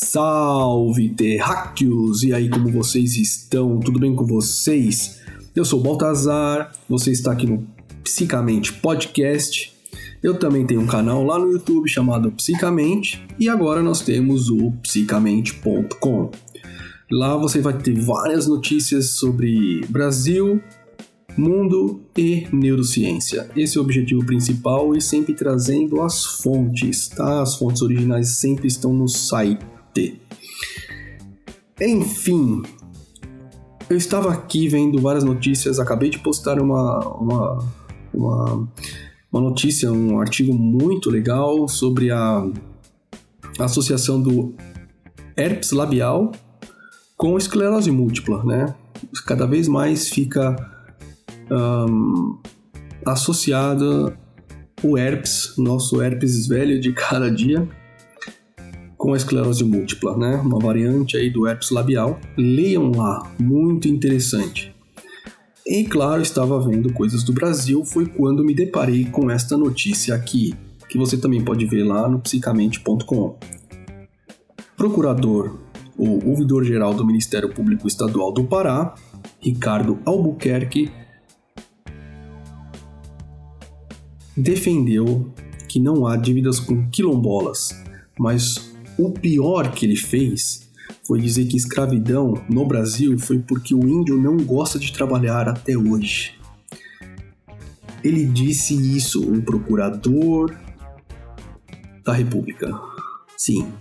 Salve terráqueos! E aí, como vocês estão? Tudo bem com vocês? Eu sou o Baltazar, você está aqui no Psicamente Podcast. Eu também tenho um canal lá no YouTube chamado Psicamente e agora nós temos o psicamente.com. Lá você vai ter várias notícias sobre Brasil, mundo e neurociência. Esse é o objetivo principal e sempre trazendo as fontes, tá? As fontes originais sempre estão no site. Enfim, eu estava aqui vendo várias notícias, acabei de postar uma notícia, um artigo muito legal sobre a associação do herpes labial com esclerose múltipla, né? Cada vez mais fica associado o herpes, nosso herpes velho de cada dia, com a esclerose múltipla, né? Uma variante aí do herpes labial. Leiam lá, muito interessante. E claro, estava vendo coisas do Brasil, foi quando me deparei com esta notícia aqui, que você também pode ver lá no psicamente.com. Procurador ou ouvidor-geral do Ministério Público Estadual do Pará, Ricardo Albuquerque, defendeu que não há dívidas com quilombolas, mas o pior que ele fez foi dizer que escravidão no Brasil foi porque o índio não gosta de trabalhar até hoje. Ele disse isso, um procurador da República. Sim.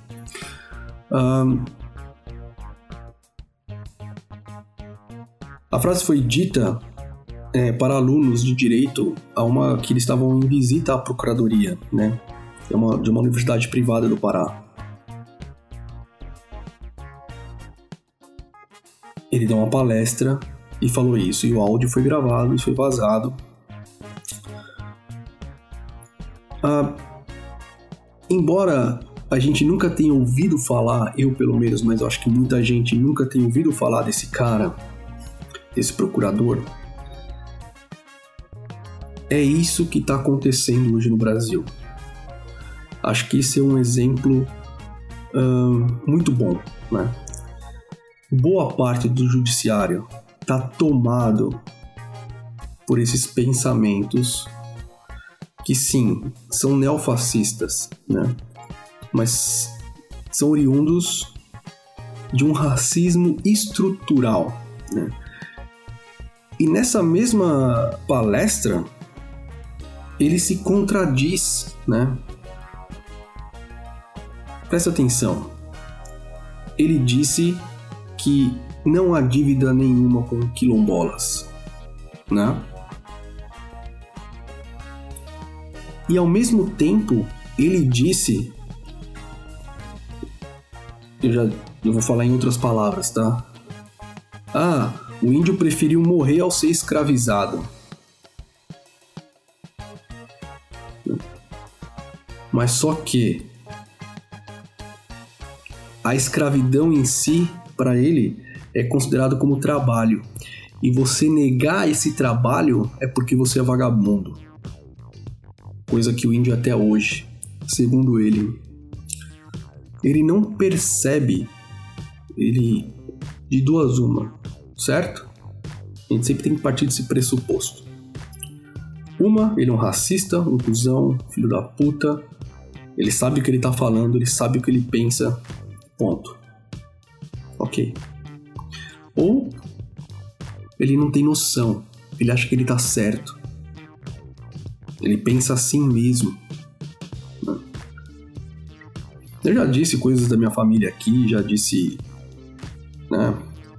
A frase foi dita para alunos de direito que eles estavam em visita à procuradoria, né? De uma universidade privada do Pará. Ele deu uma palestra e falou isso, e o áudio foi gravado e foi vazado. Embora a gente nunca tenha ouvido falar, eu pelo menos, mas eu acho que muita gente nunca tenha ouvido falar desse cara, desse procurador, é isso que está acontecendo hoje no Brasil. Acho que esse é um exemplo muito bom, né? Boa parte do judiciário está tomado por esses pensamentos que sim, são neofascistas, né? Mas são oriundos de um racismo estrutural, né? E nessa mesma palestra ele se contradiz, né? Presta atenção. Ele disse que não há dívida nenhuma com quilombolas, né? E ao mesmo tempo, ele disse... Eu vou falar em outras palavras, tá? O índio preferiu morrer ao ser escravizado. Mas só que a escravidão em si, para ele, é considerado como trabalho. E você negar esse trabalho é porque você é vagabundo. Coisa que o índio até hoje, segundo ele não percebe, ele de duas uma, certo? A gente sempre tem que partir desse pressuposto. Uma, ele é um racista, um cuzão, filho da puta. Ele sabe o que ele tá falando, ele sabe o que ele pensa, ponto. Ok. Ou ele não tem noção, ele acha que ele tá certo. Ele pensa assim mesmo. Eu já disse coisas da minha família aqui, já disse, né?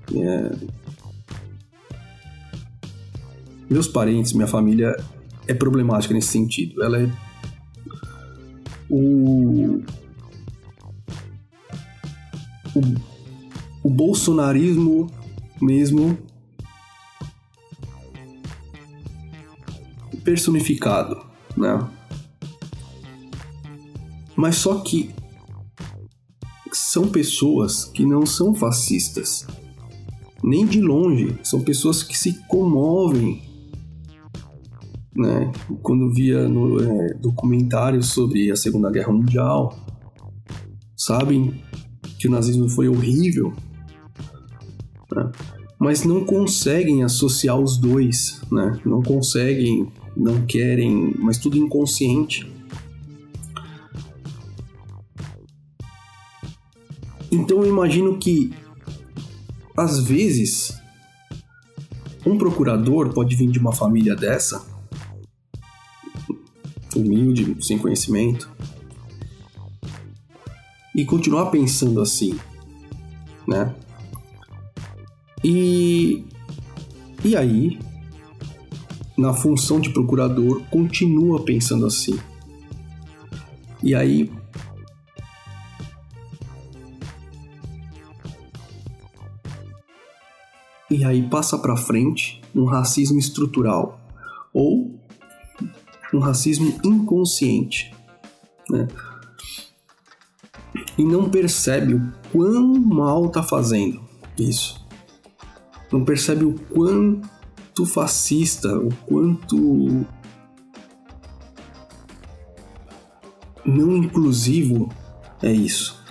Meus parentes, minha família é problemática nesse sentido. Ela é o bolsonarismo mesmo personificado, né? Mas só que são pessoas que não são fascistas, nem de longe. São pessoas que se comovem, né? Quando via no documentários sobre a Segunda Guerra Mundial, sabem que o nazismo foi horrível, né? Mas não conseguem associar os dois, né? Não conseguem, não querem, mas tudo inconsciente. Então eu imagino que, às vezes, um procurador pode vir de uma família dessa, humilde, sem conhecimento, e continuar pensando assim, né? E aí, na função de procurador, continua pensando assim. E aí, passa para frente um racismo estrutural ou um racismo inconsciente, né? E não percebe o quão mal tá fazendo isso. Não percebe o quanto fascista, o quanto não inclusivo é isso.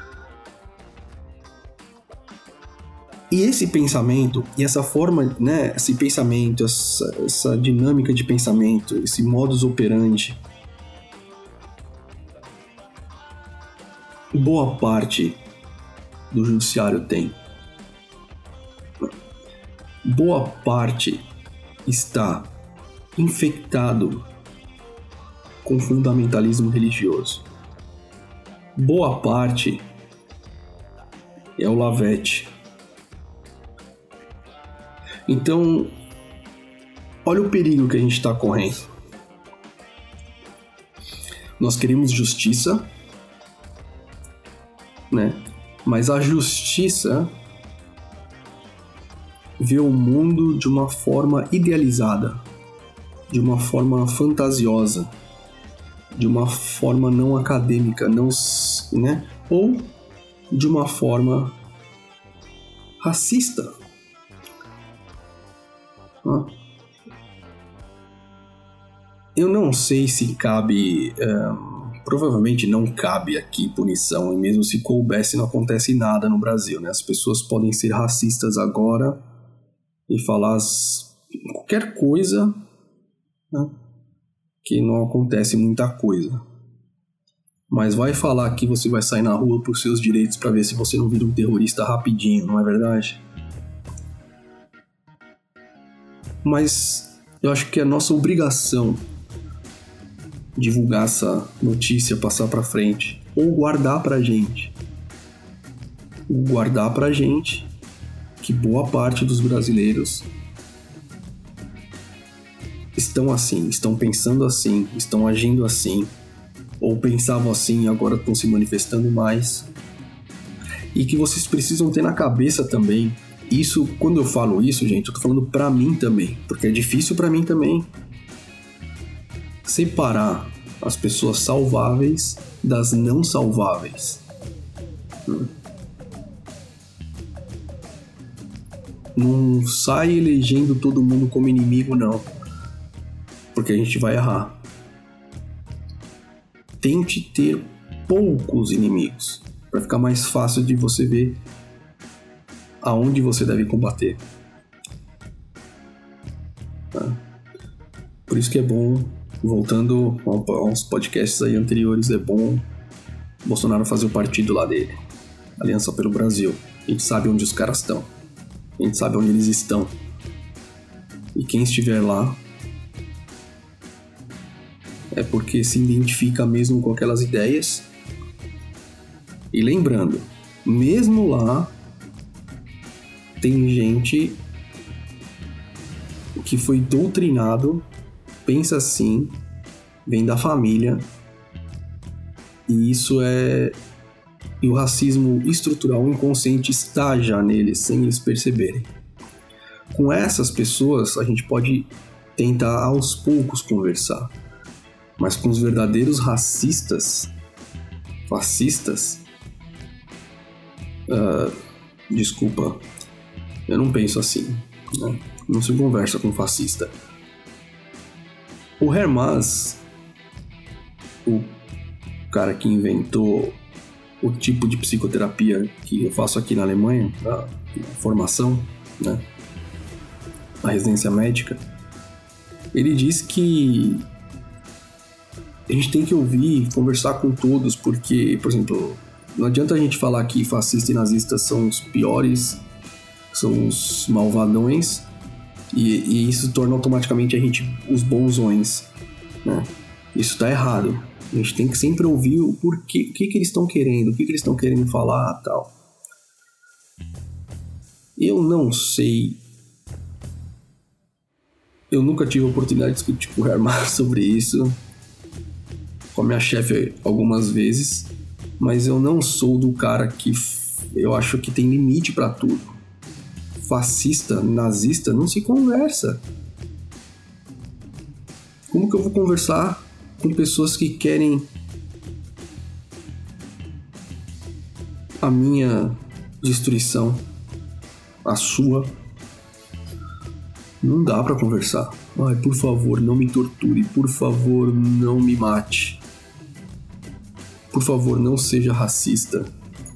E esse pensamento, e essa forma, né, esse pensamento, essa dinâmica de pensamento, esse modus operandi, boa parte do judiciário tem. Boa parte está infectado com fundamentalismo religioso. Boa parte é o Lavete. Então, olha o perigo que a gente está correndo. Nós queremos justiça, né? Mas a justiça vê o mundo de uma forma idealizada, de uma forma fantasiosa, de uma forma não acadêmica, não, né? Ou de uma forma racista. Eu não sei se cabe, provavelmente não cabe aqui punição, e mesmo se coubesse não acontece nada no Brasil, né? As pessoas podem ser racistas agora e falar qualquer coisa, né? Que não acontece muita coisa. Mas vai falar que você vai sair na rua por seus direitos para ver se você não vira um terrorista rapidinho, não é verdade? Mas eu acho que é nossa obrigação divulgar essa notícia, passar para frente, ou guardar pra gente. Guardar pra gente que boa parte dos brasileiros estão assim, estão pensando assim, estão agindo assim, ou pensavam assim e agora estão se manifestando mais. E que vocês precisam ter na cabeça também. Isso, quando eu falo isso, gente, eu tô falando pra mim também, porque é difícil pra mim também separar as pessoas salváveis das não salváveis. Não sai elegendo todo mundo como inimigo, não, porque a gente vai errar. Tente ter poucos inimigos, para ficar mais fácil de você ver aonde você deve combater. Tá? Por isso que é bom, voltando aos podcasts aí anteriores, é bom Bolsonaro fazer o partido lá dele, Aliança pelo Brasil. A gente sabe onde os caras estão, a gente sabe onde eles estão, e quem estiver lá é porque se identifica mesmo com aquelas ideias. E lembrando, mesmo lá tem gente que foi doutrinado, pensa assim, vem da família, e isso é... E o racismo estrutural inconsciente está já neles, sem eles perceberem. Com essas pessoas, a gente pode tentar aos poucos conversar, mas com os verdadeiros racistas, fascistas, desculpa, eu não penso assim, né? Não se conversa com fascista. O Habermas, o cara que inventou o tipo de psicoterapia que eu faço aqui na Alemanha, a formação, né, a residência médica, ele diz que a gente tem que ouvir, conversar com todos, porque, por exemplo, não adianta a gente falar que fascista e nazista são os piores, são os malvadões, e isso torna automaticamente a gente os bonzões, né? Isso tá errado. A gente tem que sempre ouvir o porquê, o que eles estão querendo, o que eles estão querendo falar, tal. Eu não sei. Eu nunca tive a oportunidade de discutir com o Hermar sobre isso, com a minha chefe algumas vezes, mas eu não sou do cara que eu acho que tem limite pra tudo. Fascista, nazista, não se conversa. Como que eu vou conversar com pessoas que querem a minha destruição, a sua? Não dá pra conversar. Ai, por favor, não me torture. Por favor, não me mate. Por favor, não seja racista.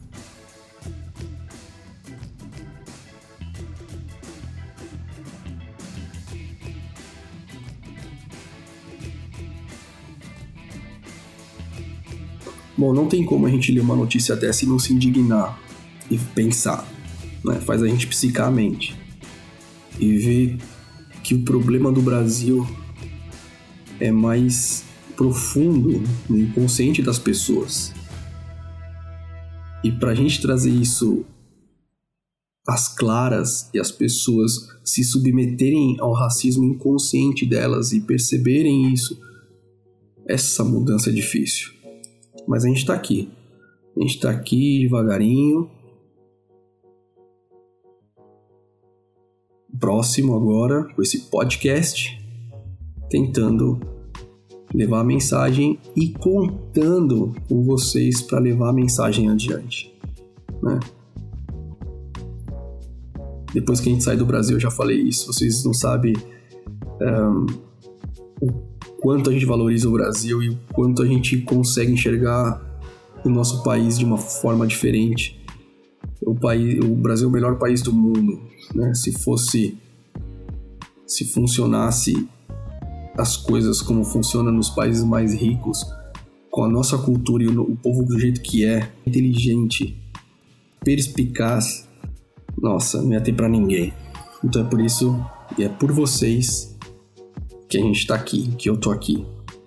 Bom, não tem como a gente ler uma notícia dessa e não se indignar e pensar, né? Faz a gente psicar a mente e ver que o problema do Brasil é mais profundo no inconsciente das pessoas. E pra gente trazer isso às claras e as pessoas se submeterem ao racismo inconsciente delas e perceberem isso, essa mudança é difícil. Mas a gente tá aqui. A gente tá aqui devagarinho. Próximo agora, com esse podcast, tentando levar a mensagem e contando com vocês para levar a mensagem adiante, né? Depois que a gente sai do Brasil, eu já falei isso, vocês não sabem o quanto a gente valoriza o Brasil e o quanto a gente consegue enxergar o nosso país de uma forma diferente. O Brasil é o melhor país do mundo, né? Se funcionasse as coisas como funcionam nos países mais ricos, com a nossa cultura e o povo do jeito que é, inteligente, perspicaz, nossa, não ia ter pra ninguém. Então é por isso e é por vocês que a gente tá aqui, que eu tô aqui.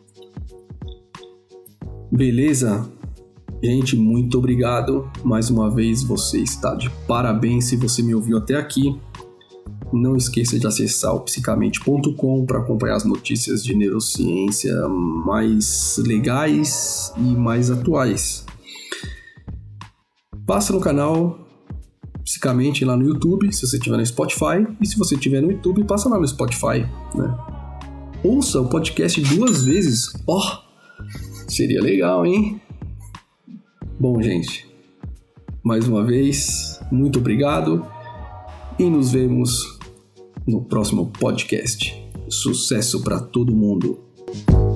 Beleza? Gente, muito obrigado. Mais uma vez, você está de parabéns se você me ouviu até aqui. Não esqueça de acessar o psicamente.com para acompanhar as notícias de neurociência mais legais e mais atuais. Passa no canal Psicamente lá no YouTube, se você estiver no Spotify. E se você estiver no YouTube, passa lá no Spotify, né? Ouça o podcast 2 vezes. Seria legal, hein? Bom, gente, mais uma vez, muito obrigado e nos vemos no próximo podcast. Sucesso para todo mundo!